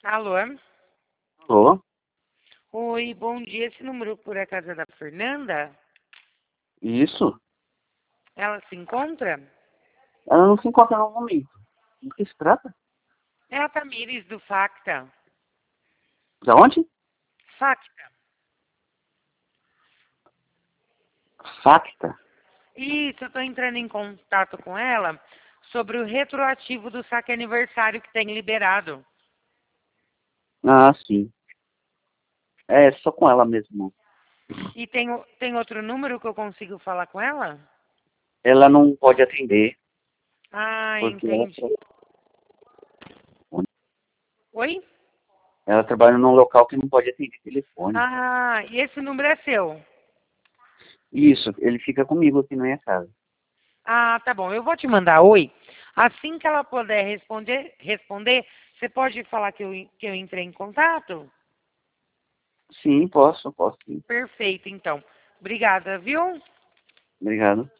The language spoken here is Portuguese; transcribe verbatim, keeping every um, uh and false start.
Alô? Alô? Oi, bom dia. Esse número por acaso é da Fernanda? Isso? Ela se encontra? Ela não se encontra no momento. Do que se trata? É a Tamires do Facta. De onde? Facta. Facta. Isso, eu tô entrando em contato com ela sobre o retroativo do saque aniversário que tem liberado. Ah, sim. É, só com ela mesmo. E tem, o- tem outro número que eu consigo falar com ela? Ela não pode atender, Ah, porque ela, entendi. Oi? ela trabalha num local que não pode atender telefone. Ah, e esse número é seu? Isso, ele fica comigo aqui na minha casa. Ah, tá bom. Eu vou te mandar oi. Assim que ela puder responder, responder, você pode falar que eu, que eu entrei em contato? Sim, posso, posso sim. Perfeito, então. Obrigada, viu? Obrigado.